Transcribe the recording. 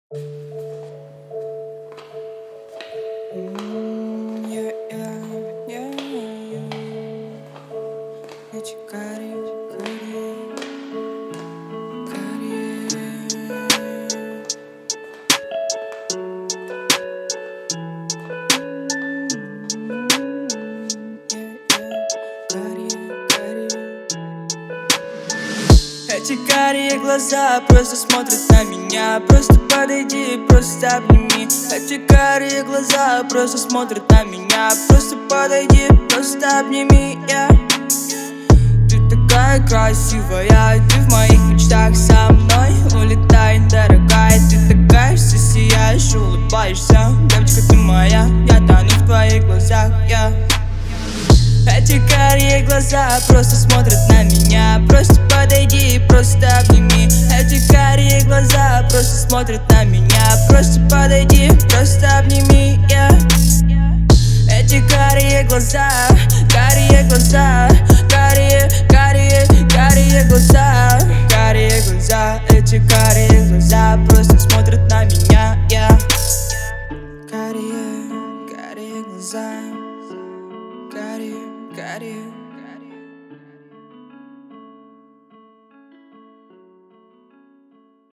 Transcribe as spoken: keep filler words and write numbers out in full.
М, yeah, yeah, yeah, yeah. Эти карие, карие, карие. Yeah, yeah, карие, карие. Эти карие глаза просто смотрят на меня. Просто подойди, просто обними. Эти карие глаза просто смотрят на меня. Просто подойди, просто обними, yeah. Ты такая красивая, ты в моих мечтах со мной. Улетай, дорогая, ты такая вся сияешь, улыбаешься. Девочка, ты моя, я тону в твоих глазах, yeah. Эти карие глаза просто смотрят на меня. Просто подойди, просто обними. Эти карие глаза просто смотрят на меня. Просто подойди, просто обними, yeah. Эти карие глаза, карие глаза, карие, карие, карие глаза, карие глаза. Эти карие глаза просто смотрят на меня, yeah. Карие, карие глаза, карие, карие.